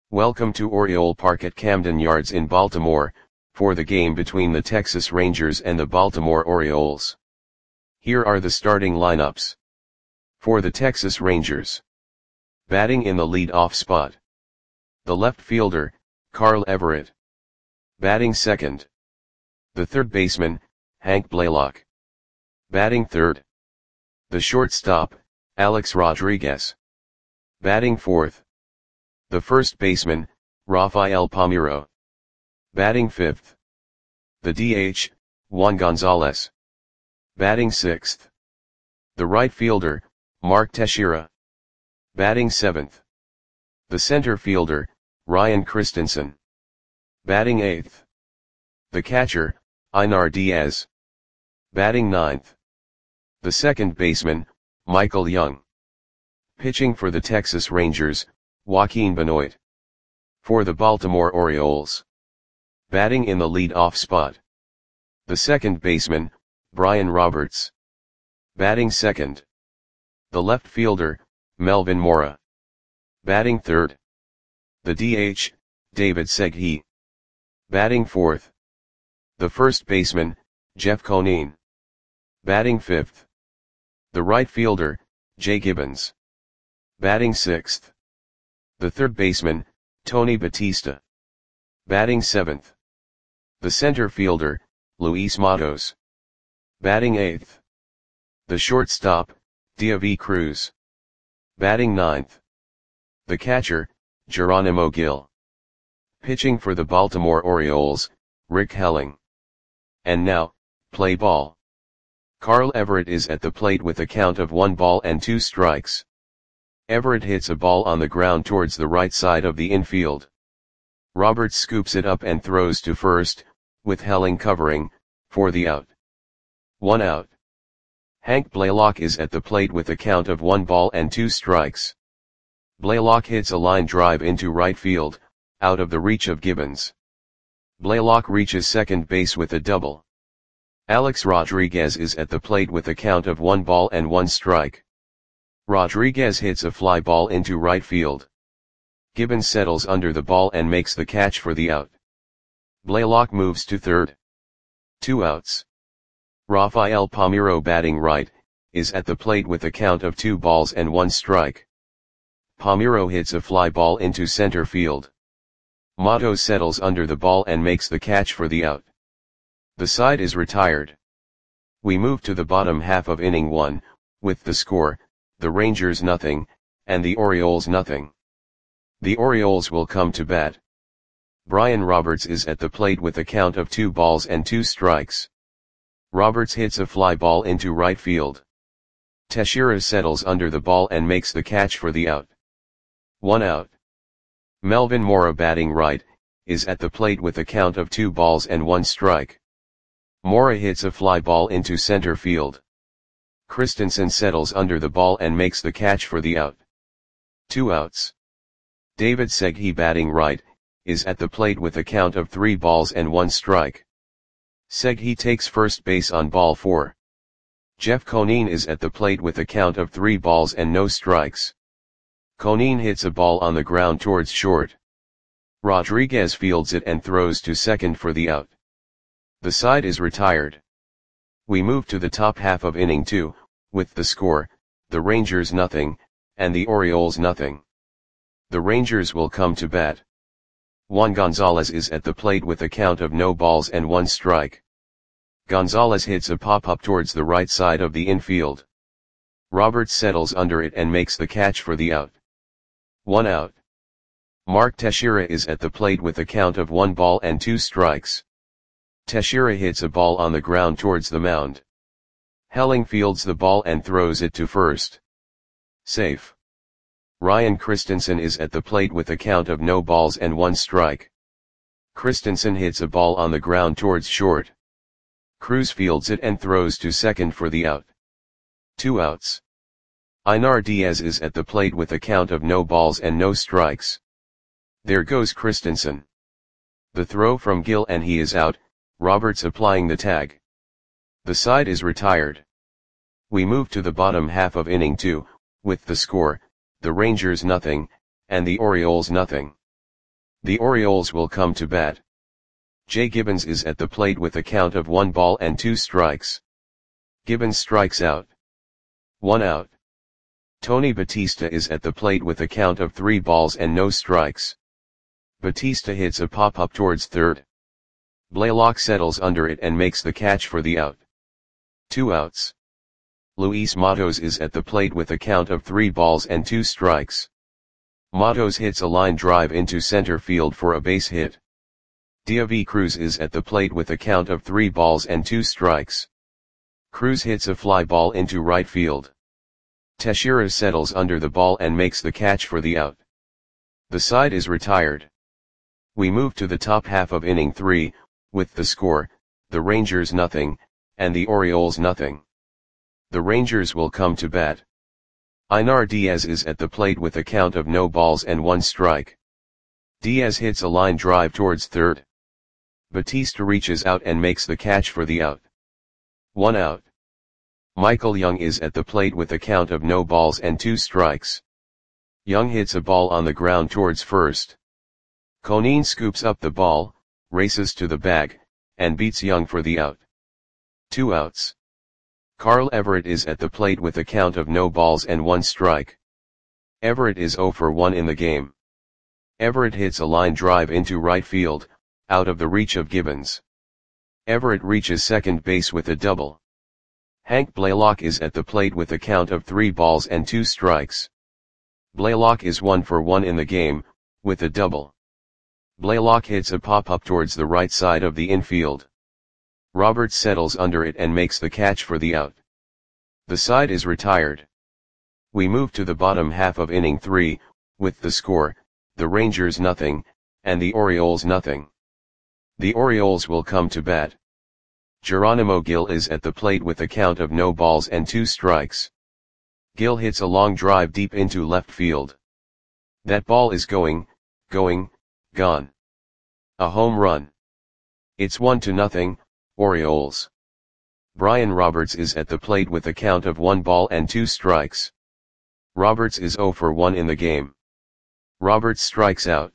Welcome to Oriole Park at Camden Yards in Baltimore, for the game between the Texas Rangers and the Baltimore Orioles. Here are the starting lineups. For the Texas Rangers. Batting in the lead-off spot. The left fielder, Carl Everett. Batting second. The third baseman, Hank Blaylock. Batting third. The shortstop, Alex Rodriguez. Batting fourth. The first baseman, Rafael Palmeiro. Batting fifth. The DH, Juan Gonzalez. Batting sixth. The right fielder, Mark Teixeira. Batting seventh. The center fielder, Ryan Christensen. Batting eighth. The catcher, Einar Diaz. Batting ninth. The second baseman, Michael Young. Pitching for the Texas Rangers, Joaquin Benoit. For the Baltimore Orioles. Batting in the lead-off spot. The second baseman, Brian Roberts. Batting second. The left fielder, Melvin Mora. Batting third. The DH, David Segui. Batting fourth. The first baseman, Jeff Conine. Batting fifth. The right fielder, Jay Gibbons. Batting sixth. The third baseman, Tony Batista. Batting seventh. The center fielder, Luis Matos. Batting eighth. The shortstop, Deivi Cruz. Batting ninth. The catcher, Geronimo Gil. Pitching for the Baltimore Orioles, Rick Helling. And now, play ball. Carl Everett is at the plate with a count of 1-2 strikes. Everett hits a ball on the ground towards the right side of the infield. Roberts scoops it up and throws to first, with Helling covering, for the out. 1 out. Hank Blaylock is at the plate with a count of 1-2 strikes. Blaylock hits a line drive into right field, out of the reach of Gibbons. Blaylock reaches second base with a double. Alex Rodriguez is at the plate with a count of 1-1 strike. Rodriguez hits a fly ball into right field. Gibbons settles under the ball and makes the catch for the out. Blaylock moves to third. 2 outs. Rafael Palmeiro, batting right, is at the plate with a count of 2-1 strike. Palmeiro hits a fly ball into center field. Matos settles under the ball and makes the catch for the out. The side is retired. We move to the bottom half of inning 1, with the score, the Rangers 0, and the Orioles 0. The Orioles will come to bat. Brian Roberts is at the plate with a count of 2-2 strikes. Roberts hits a fly ball into right field. Teixeira settles under the ball and makes the catch for the out. 1 out. Melvin Mora, batting right, is at the plate with a count of 2-1 strike. Mora hits a fly ball into center field. Christensen settles under the ball and makes the catch for the out. 2 outs. David Segui, batting right, is at the plate with a count of 3-1 strike. Segui takes first base on ball 4. Jeff Conine is at the plate with a count of 3-0 strikes. Conine hits a ball on the ground towards short. Rodriguez fields it and throws to second for the out. The side is retired. We move to the top half of inning 2, with the score, the Rangers 0, and the Orioles 0. The Rangers will come to bat. Juan Gonzalez is at the plate with a count of 0-1 strike. Gonzalez hits a pop-up towards the right side of the infield. Roberts settles under it and makes the catch for the out. 1 out. Mark Teixeira is at the plate with a count of 1-2 strikes. Teixeira hits a ball on the ground towards the mound. Helling fields the ball and throws it to first. Safe. Ryan Christensen is at the plate with a count of 0-1 strike. Christensen hits a ball on the ground towards short. Cruz fields it and throws to second for the out. 2 outs. Einar Diaz is at the plate with a count of 0 strikes. There goes Christensen. The throw from Gil and he is out, Roberts applying the tag. The side is retired. We move to the bottom half of inning 2, with the score, the Rangers 0, and the Orioles 0. The Orioles will come to bat. Jay Gibbons is at the plate with a count of 1 ball and 2 strikes. Gibbons strikes out. 1 out. Tony Batista is at the plate with a count of 3 balls and no strikes. Batista hits a pop-up towards third. Blaylock settles under it and makes the catch for the out. 2 outs. Luis Matos is at the plate with a count of 3 balls and 2 strikes. Matos hits a line drive into center field for a base hit. Diaby Cruz is at the plate with a count of 3 balls and 2 strikes. Cruz hits a fly ball into right field. Teixeira settles under the ball and makes the catch for the out. The side is retired. We move to the top half of inning 3, with the score, the Rangers nothing, and the Orioles nothing. The Rangers will come to bat. Einar Diaz is at the plate with a count of no balls and 1 strike. Diaz hits a line drive towards third. Batista reaches out and makes the catch for the out. 1 out. Michael Young is at the plate with a count of no balls and 2 strikes. Young hits a ball on the ground towards first. Conine scoops up the ball, races to the bag, and beats Young for the out. 2 outs. Carl Everett is at the plate with a count of no balls and 1 strike. Everett is 0 for 1 in the game. Everett hits a line drive into right field, out of the reach of Gibbons. Everett reaches second base with a double. Hank Blaylock is at the plate with a count of 3 balls and 2 strikes. Blaylock is 1 for 1 in the game, with a double. Blaylock hits a pop-up towards the right side of the infield. Roberts settles under it and makes the catch for the out. The side is retired. We move to the bottom half of inning 3, with the score, the Rangers nothing, and the Orioles nothing. The Orioles will come to bat. Geronimo Gil is at the plate with a count of no balls and 2 strikes. Gil hits a long drive deep into left field. That ball is going, gone. A home run. It's 1-0, Orioles. Brian Roberts is at the plate with a count of 1 ball and 2 strikes. Roberts is 0 for 1 in the game. Roberts strikes out.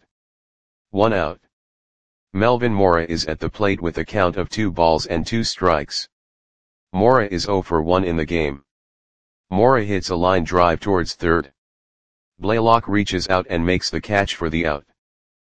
1 out. Melvin Mora is at the plate with a count of 2 balls and 2 strikes. Mora is 0 for 1 in the game. Mora hits a line drive towards third. Blaylock reaches out and makes the catch for the out.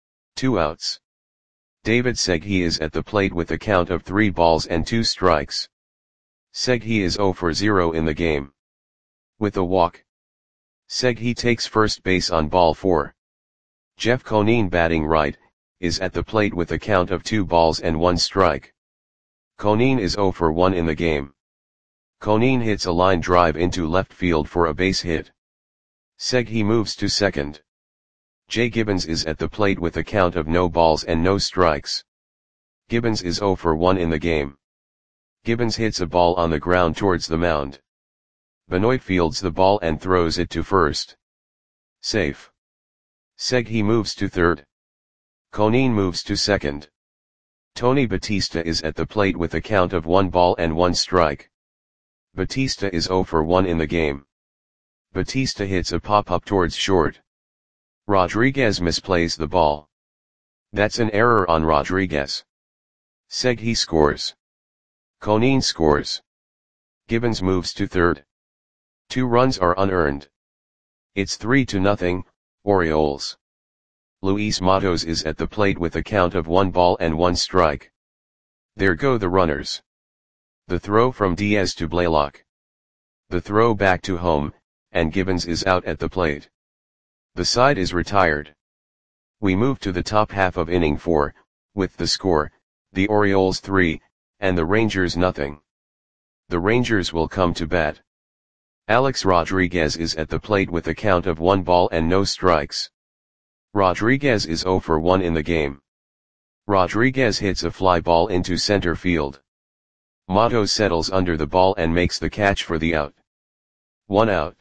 2 outs. David Segui is at the plate with a count of 3 balls and 2 strikes. Segui is 0 for 0 in the game. With a walk. Segui takes first base on ball 4. Jeff Conine, batting right, is at the plate with a count of 2 balls and 1 strike. Conine is 0 for 1 in the game. Conine hits a line drive into left field for a base hit. Segui moves to second. Jay Gibbons is at the plate with a count of no balls and no strikes. Gibbons is 0 for 1 in the game. Gibbons hits a ball on the ground towards the mound. Benoit fields the ball and throws it to first. Safe. Segui moves to third. Conine moves to second. Tony Batista is at the plate with a count of 1 ball and 1 strike. Batista is 0 for 1 in the game. Batista hits a pop-up towards short. Rodriguez misplays the ball. That's an error on Rodriguez. Segui scores. Conine scores. Gibbons moves to third. 2 runs are unearned. It's 3-0, Orioles. Luis Matos is at the plate with a count of 1 ball and 1 strike. There go the runners. The throw from Diaz to Blaylock. The throw back to home, and Gibbons is out at the plate. The side is retired. We move to the top half of inning 4, with the score, the Orioles 3, and the Rangers nothing. The Rangers will come to bat. Alex Rodriguez is at the plate with a count of 1 ball and no strikes. Rodriguez is 0 for 1 in the game. Rodriguez hits a fly ball into center field. Matos settles under the ball and makes the catch for the out. 1 out.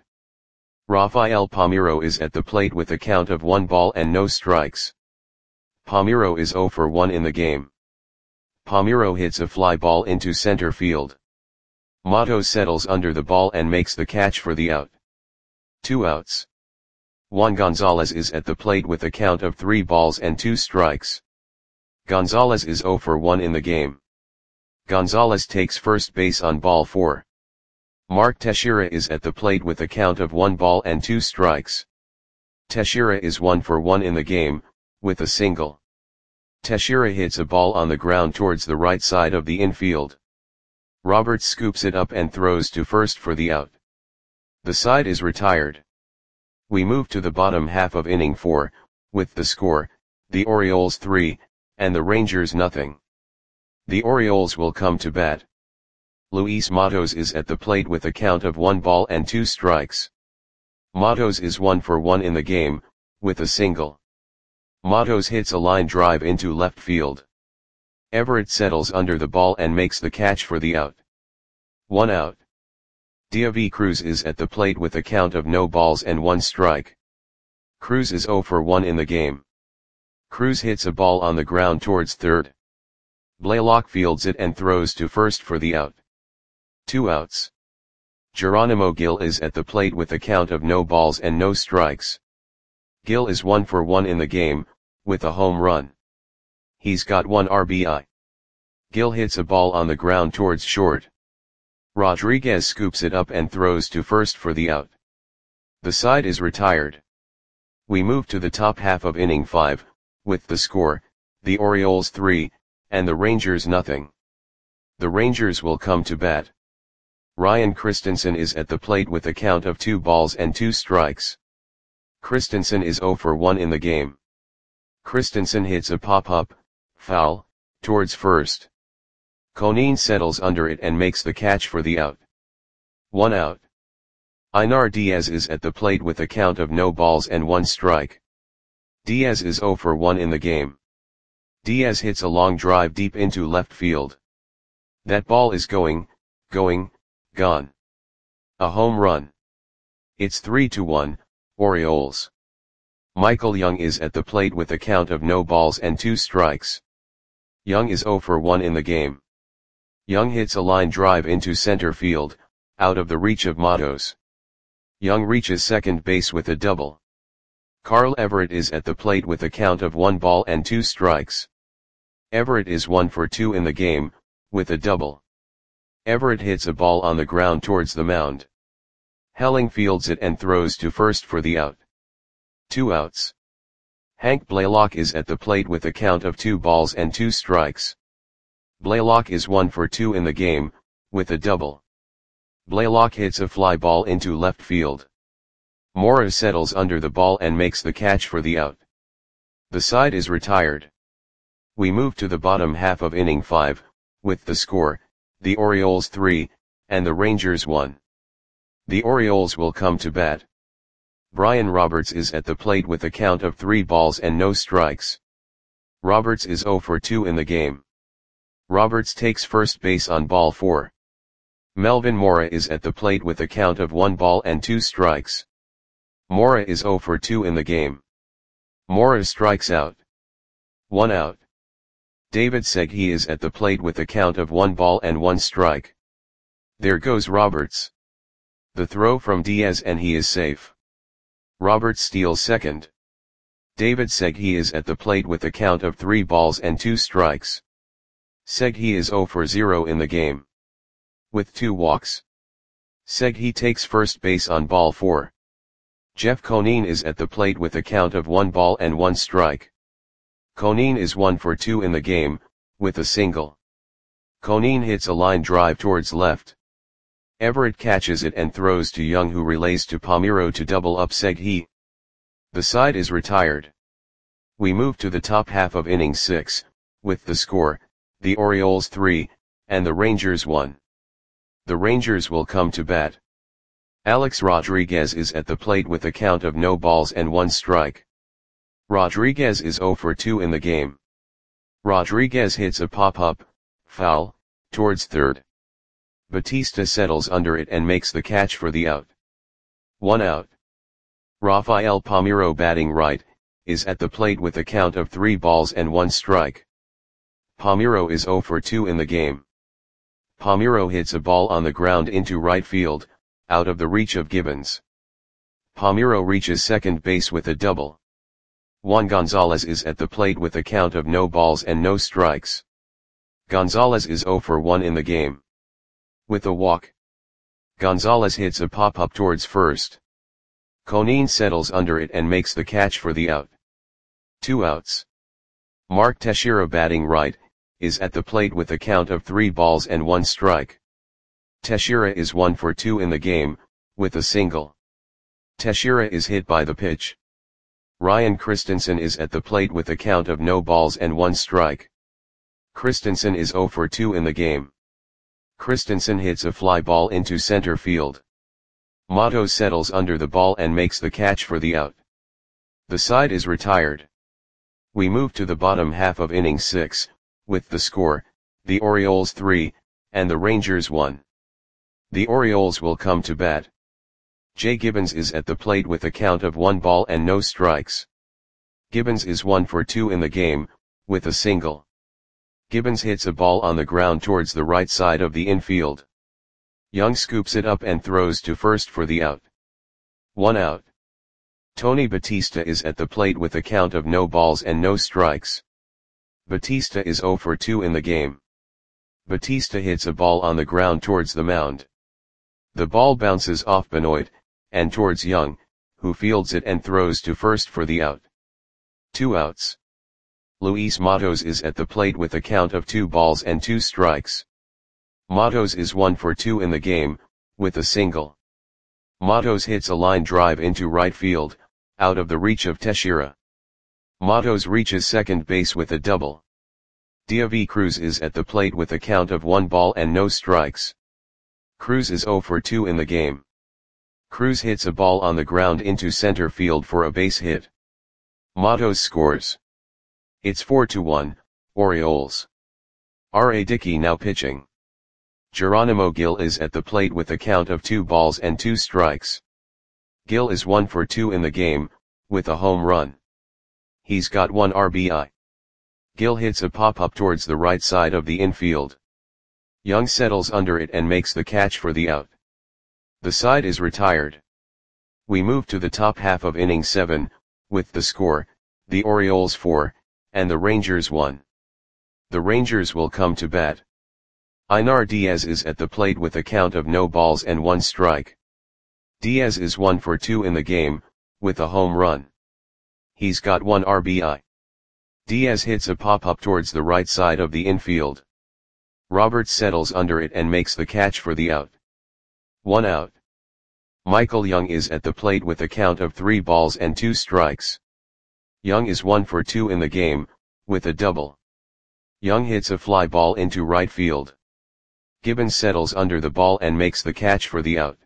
Rafael Palmeiro is at the plate with a count of 1 ball and no strikes. Palmeiro is 0 for 1 in the game. Palmeiro hits a fly ball into center field. Matos settles under the ball and makes the catch for the out. 2 outs. Juan Gonzalez is at the plate with a count of 3 balls and 2 strikes. Gonzalez is 0 for 1 in the game. Gonzalez takes first base on ball 4. Mark Teixeira is at the plate with a count of 1 ball and 2 strikes. Teixeira is 1 for 1 in the game, with a single. Teixeira hits a ball on the ground towards the right side of the infield. Roberts scoops it up and throws to first for the out. The side is retired. We move to the bottom half of inning 4, with the score, the Orioles 3, and the Rangers nothing. The Orioles will come to bat. Luis Matos is at the plate with a count of 1 ball and 2 strikes. Matos is 1 for 1 in the game, with a single. Matos hits a line drive into left field. Everett settles under the ball and makes the catch for the out. 1 out. Deivi Cruz is at the plate with a count of no balls and 1 strike. Cruz is 0 for 1 in the game. Cruz hits a ball on the ground towards third. Blaylock fields it and throws to first for the out. 2 outs. Geronimo Gil is at the plate with a count of no balls and no strikes. Gil is 1 for 1 in the game, with a home run. He's got 1 RBI. Gil hits a ball on the ground towards short. Rodriguez scoops it up and throws to first for the out. The side is retired. We move to the top half of inning 5, with the score, the Orioles 3, and the Rangers nothing. The Rangers will come to bat. Ryan Christensen is at the plate with a count of 2 balls and 2 strikes. Christensen is 0 for 1 in the game. Christensen hits a pop-up, foul, towards first. Conine settles under it and makes the catch for the out. 1 out. Einar Diaz is at the plate with a count of no balls and 1 strike. Diaz is 0 for 1 in the game. Diaz hits a long drive deep into left field. That ball is gone. A home run. It's 3-1, Orioles. Michael Young is at the plate with a count of no balls and 2 strikes. Young is 0 for 1 in the game. Young hits a line drive into center field, out of the reach of Matos. Young reaches second base with a double. Carl Everett is at the plate with a count of 1 ball and 2 strikes. Everett is 1 for 2 in the game, with a double. Everett hits a ball on the ground towards the mound. Helling fields it and throws to first for the out. 2 outs. Hank Blaylock is at the plate with a count of 2 balls and 2 strikes. Blaylock is 1 for 2 in the game, with a double. Blaylock hits a fly ball into left field. Mora settles under the ball and makes the catch for the out. The side is retired. We move to the bottom half of inning 5, with the score, the Orioles 3, and the Rangers 1. The Orioles will come to bat. Brian Roberts is at the plate with a count of 3 balls and no strikes. Roberts is 0 for 2 in the game. Roberts takes first base on ball 4. Melvin Mora is at the plate with a count of 1 ball and 2 strikes. Mora is 0 for 2 in the game. Mora strikes out. 1 out. David Segui is at the plate with a count of 1 ball and 1 strike. There goes Roberts. The throw from Diaz and he is safe. Roberts steals second. David Segui is at the plate with a count of 3 balls and 2 strikes. Segui is 0 for 0 in the game. With 2 walks. Segui takes first base on ball 4. Jeff Conine is at the plate with a count of 1 ball and 1 strike. Conine is 1 for 2 in the game, with a single. Conine hits a line drive towards left. Everett catches it and throws to Young, who relays to Palmeiro to double up Segui. The side is retired. We move to the top half of inning 6, with the score, the Orioles 3, and the Rangers 1. The Rangers will come to bat. Alex Rodriguez is at the plate with a count of no balls and 1 strike. Rodriguez is 0 for 2 in the game. Rodriguez hits a pop-up, foul, towards third. Batista settles under it and makes the catch for the out. 1 out. Rafael Palmeiro, batting right, is at the plate with a count of 3 balls and 1 strike. Palmeiro is 0 for 2 in the game. Palmeiro hits a ball on the ground into right field, out of the reach of Gibbons. Palmeiro reaches second base with a double. Juan Gonzalez is at the plate with a count of no balls and no strikes. Gonzalez is 0 for 1 in the game. With a walk, Gonzalez hits a pop-up towards first. Conine settles under it and makes the catch for the out. 2 outs. Mark Teixeira, batting right, is at the plate with a count of 3 balls and 1 strike. Teixeira is 1 for 2 in the game, with a single. Teixeira is hit by the pitch. Ryan Christensen is at the plate with a count of no balls and 1 strike. Christensen is 0 for 2 in the game. Christensen hits a fly ball into center field. Matos settles under the ball and makes the catch for the out. The side is retired. We move to the bottom half of inning 6, with the score, the Orioles 3, and the Rangers 1. The Orioles will come to bat. Jay Gibbons is at the plate with a count of 1 ball and no strikes. Gibbons is 1 for 2 in the game, with a single. Gibbons hits a ball on the ground towards the right side of the infield. Young scoops it up and throws to first for the out. 1 out. Tony Batista is at the plate with a count of no balls and no strikes. Batista is 0 for 2 in the game. Batista hits a ball on the ground towards the mound. The ball bounces off Benoit, and towards Young, who fields it and throws to first for the out. 2 outs. Luis Matos is at the plate with a count of 2 balls and 2 strikes. Matos is 1 for 2 in the game, with a single. Matos hits a line drive into right field, out of the reach of Teixeira. Matos reaches second base with a double. David Cruz is at the plate with a count of 1 ball and no strikes. Cruz is 0 for 2 in the game. Cruz hits a ball on the ground into center field for a base hit. Matos scores. It's 4-1, Orioles. R.A. Dickey now pitching. Geronimo Gil is at the plate with a count of 2 balls and 2 strikes. Gil is 1 for 2 in the game, with a home run. He's got 1 RBI. Gil hits a pop-up towards the right side of the infield. Young settles under it and makes the catch for the out. The side is retired. We move to the top half of inning 7, with the score, the Orioles 4, and the Rangers 1. The Rangers will come to bat. Einar Diaz is at the plate with a count of no balls and 1 strike. Diaz is 1 for 2 in the game, with a home run. He's got 1 RBI. Diaz hits a pop-up towards the right side of the infield. Roberts settles under it and makes the catch for the out. 1 out. Michael Young is at the plate with a count of 3 balls and 2 strikes. Young is 1 for 2 in the game, with a double. Young hits a fly ball into right field. Gibbons settles under the ball and makes the catch for the out.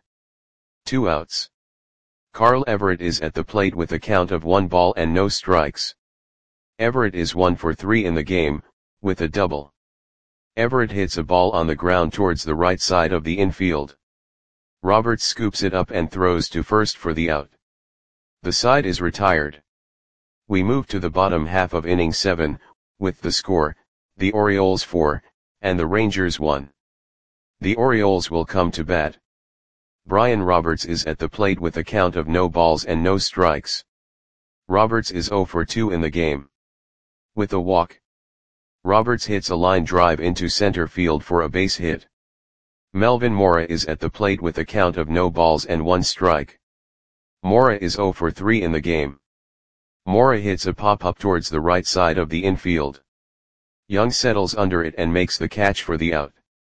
2 outs. Carl Everett is at the plate with a count of 1 ball and no strikes. Everett is 1 for 3 in the game, with a double. Everett hits a ball on the ground towards the right side of the infield. Roberts scoops it up and throws to first for the out. The side is retired. We move to the bottom half of inning 7, with the score, the Orioles 4, and the Rangers 1. The Orioles will come to bat. Brian Roberts is at the plate with a count of no balls and no strikes. Roberts is 0 for 2 in the game. With a walk, Roberts hits a line drive into center field for a base hit. Melvin Mora is at the plate with a count of no balls and 1 strike. Mora is 0 for 3 in the game. Mora hits a pop-up towards the right side of the infield. Young settles under it and makes the catch for the out.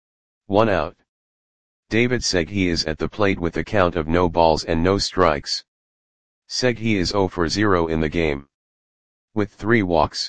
1 out. David Segui is at the plate with a count of no balls and no strikes. Segui is 0 for 0 in the game. With 3 walks,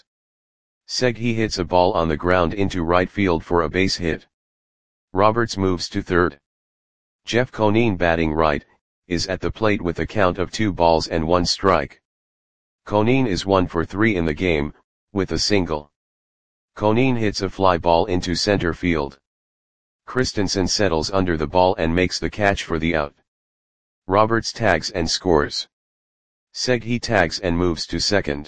Segui hits a ball on the ground into right field for a base hit. Roberts moves to third. Jeff Conine, batting right, is at the plate with a count of 2 balls and 1 strike. Conine is 1 for 3 in the game, with a single. Conine hits a fly ball into center field. Christensen settles under the ball and makes the catch for the out. Roberts tags and scores. Segui tags and moves to second.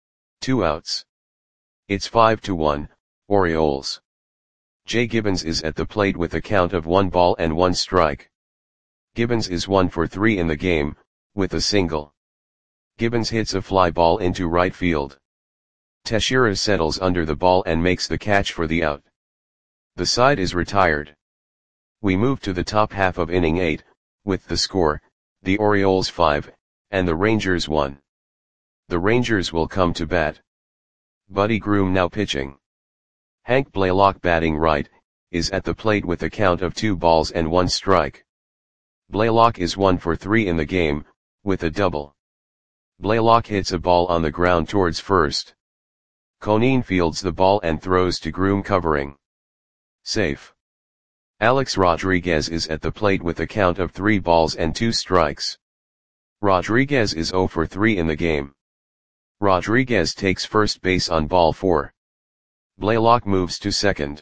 2 outs. It's 5-1, Orioles. Jay Gibbons is at the plate with a count of 1 ball and 1 strike. Gibbons is 1 for 3 in the game, with a single. Gibbons hits a fly ball into right field. Teixeira settles under the ball and makes the catch for the out. The side is retired. We move to the top half of inning 8, with the score, the Orioles 5, and the Rangers 1. The Rangers will come to bat. Buddy Groom now pitching. Hank Blaylock batting right, is at the plate with a count of 2 balls and 1 strike. Blaylock is 1 for 3 in the game, with a double. Blaylock hits a ball on the ground towards first. Conine fields the ball and throws to Groom covering. Safe. Alex Rodriguez is at the plate with a count of 3 balls and 2 strikes. Rodriguez is 0 for 3 in the game. Rodriguez takes first base on ball 4. Blaylock moves to second.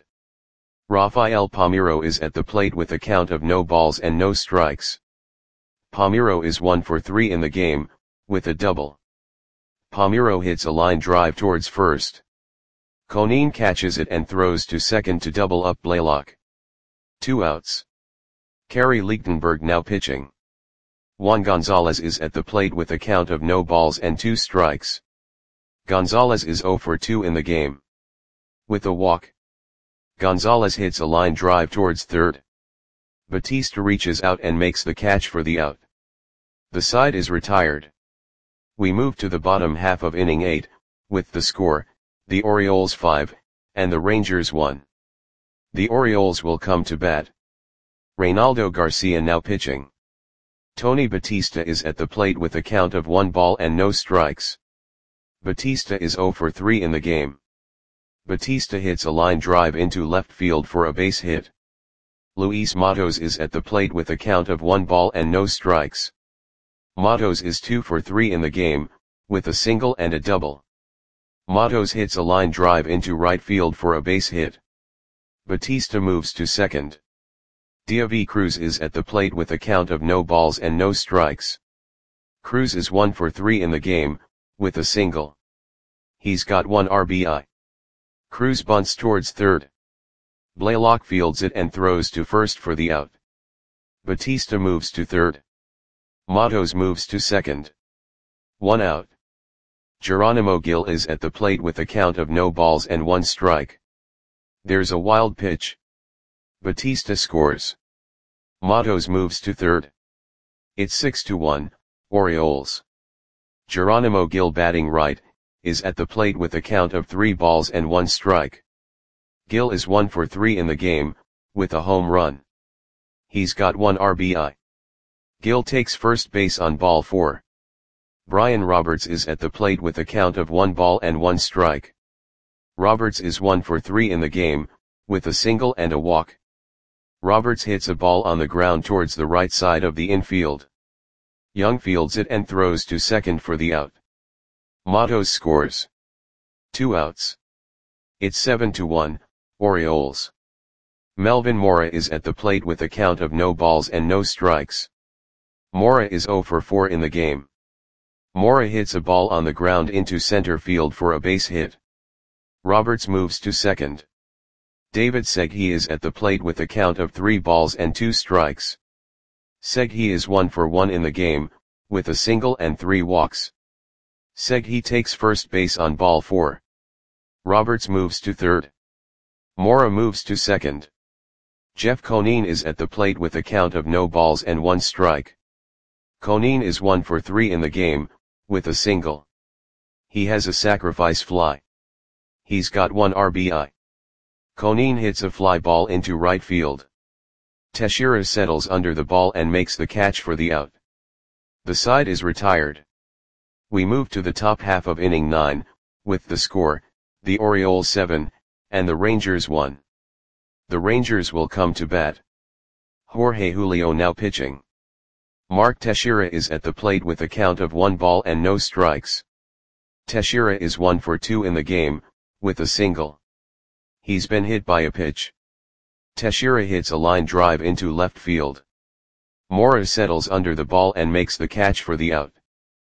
Rafael Palmeiro is at the plate with a count of no balls and no strikes. Palmeiro is 1 for 3 in the game, with a double. Palmeiro hits a line drive towards first. Conine catches it and throws to second to double up Blaylock. 2 outs. Kerry Lichtenberg now pitching. Juan Gonzalez is at the plate with a count of no balls and 2 strikes. Gonzalez is 0 for 2 in the game. With a walk. Gonzalez hits a line drive towards third. Batista reaches out and makes the catch for the out. The side is retired. We move to the bottom half of inning 8, with the score, the Orioles 5, and the Rangers 1. The Orioles will come to bat. Reynaldo Garcia now pitching. Tony Batista is at the plate with a count of 1 ball and no strikes. Batista is 0 for 3 in the game. Batista hits a line drive into left field for a base hit. Luis Matos is at the plate with a count of 1 ball and no strikes. Matos is 2 for 3 in the game, with a single and a double. Matos hits a line drive into right field for a base hit. Batista moves to second. Deivi Cruz is at the plate with a count of no balls and no strikes. Cruz is 1 for 3 in the game, with a single. He's got 1 RBI. Cruz bunts towards third. Blaylock fields it and throws to first for the out. Batista moves to third. Matos moves to second. 1 out. Geronimo Gil is at the plate with a count of no balls and 1 strike. There's a wild pitch. Batista scores. Matos moves to third. It's 6-1, Orioles. Geronimo Gil batting right, is at the plate with a count of 3 balls and 1 strike. Gil is 1 for 3 in the game, with a home run. He's got 1 RBI. Gil takes first base on ball 4. Brian Roberts is at the plate with a count of 1 ball and 1 strike. Roberts is 1 for 3 in the game, with a single and a walk. Roberts hits a ball on the ground towards the right side of the infield. Young fields it and throws to second for the out. Matos scores. 2 outs. It's 7-1, Orioles. Melvin Mora is at the plate with a count of no balls and no strikes. Mora is 0 for 4 in the game. Mora hits a ball on the ground into center field for a base hit. Roberts moves to second. David Segui is at the plate with a count of 3 balls and 2 strikes. Segui is 1 for 1 in the game, with a single and 3 walks. Segui takes first base on ball 4. Roberts moves to third. Mora moves to second. Jeff Conine is at the plate with a count of no balls and 1 strike. Conine is 1 for 3 in the game, with a single. He has a sacrifice fly. He's got 1 RBI. Conine hits a fly ball into right field. Teixeira settles under the ball and makes the catch for the out. The side is retired. We move to the top half of inning 9, with the score, the Orioles 7, and the Rangers 1. The Rangers will come to bat. Jorge Julio now pitching. Mark Teixeira is at the plate with a count of 1 ball and no strikes. Teixeira is 1 for 2 in the game, with a single. He's been hit by a pitch. Teixeira hits a line drive into left field. Mora settles under the ball and makes the catch for the out.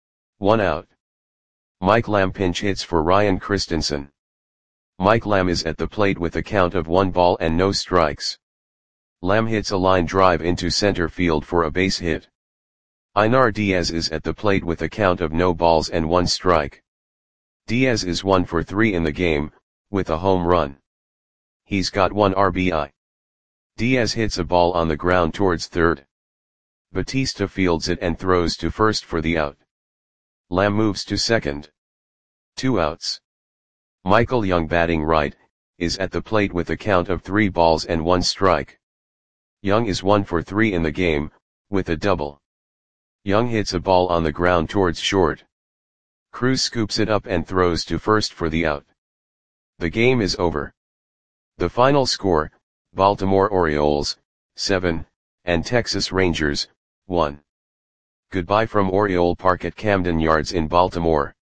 1 out. Mike Lamb pinch hits for Ryan Christensen. Mike Lamb is at the plate with a count of 1 ball and no strikes. Lamb hits a line drive into center field for a base hit. Einar Diaz is at the plate with a count of no balls and 1 strike. Diaz is 1 for 3 in the game, with a home run. He's got 1 RBI. Diaz hits a ball on the ground towards third. Batista fields it and throws to first for the out. Lamb moves to second. 2 outs. Michael Young, batting right, is at the plate with a count of 3 balls and 1 strike. Young is 1 for 3 in the game, with a double. Young hits a ball on the ground towards short. Cruz scoops it up and throws to first for the out. The game is over. The final score, Baltimore Orioles, 7, and Texas Rangers, 1. Goodbye from Oriole Park at Camden Yards in Baltimore.